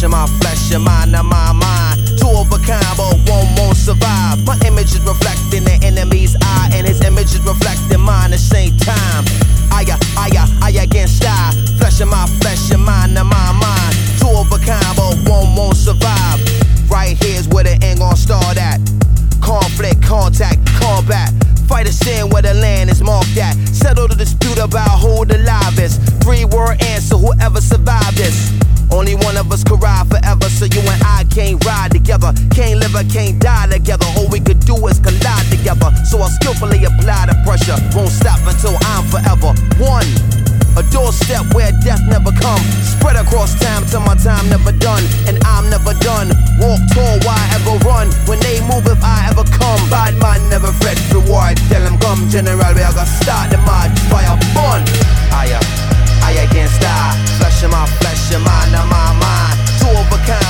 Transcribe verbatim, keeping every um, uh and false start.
of my flesh, your mind of my mind. Two of a kind, but one won't survive. My image is reflecting the enemy's eye, and his image is reflecting mine at the same time. Aya, aya, aya against I. Flesh of my flesh, your mind of my mind. Two of a kind, but one won't survive. Right here's where the end gon' start at. Conflict, contact, combat. Fight a sin where the land is marked at. Settle the dispute about who the live is. Three word answer, whoever survived this. Only one of us could ride forever, so you and I can't ride together. Can't live or can't die together. All we could do is collide together. So I'll skillfully apply the pressure. Won't stop until I'm forever one. A doorstep where death never come. Spread across time till my time